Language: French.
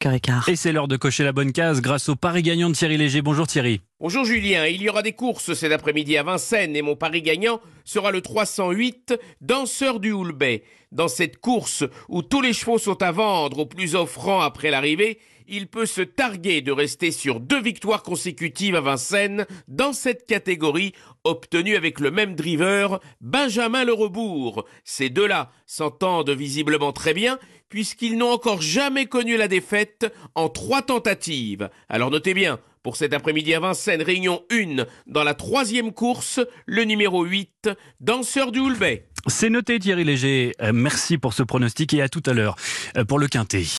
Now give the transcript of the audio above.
5h15. Et c'est l'heure de cocher la bonne case grâce au pari gagnant de Thierry Léger. Bonjour Thierry. Bonjour Julien, il y aura des courses cet après-midi à Vincennes et mon pari gagnant sera le 308 Danseur du Houlbet. Dans cette course où tous les chevaux sont à vendre au plus offrant après l'arrivée, il peut se targuer de rester sur 2 victoires consécutives à Vincennes dans cette catégorie, obtenue avec le même driver, Benjamin Le Rebours. Ces deux-là s'entendent visiblement très bien puisqu'ils n'ont encore jamais connu la défaite en 3 tentatives. Alors notez bien, pour cet après-midi à Vincennes, réunion 1 dans la 3e course, le numéro 8, Danseur du Houlbet. C'est noté Thierry Léger. Merci pour ce pronostic et à tout à l'heure pour le Quintet.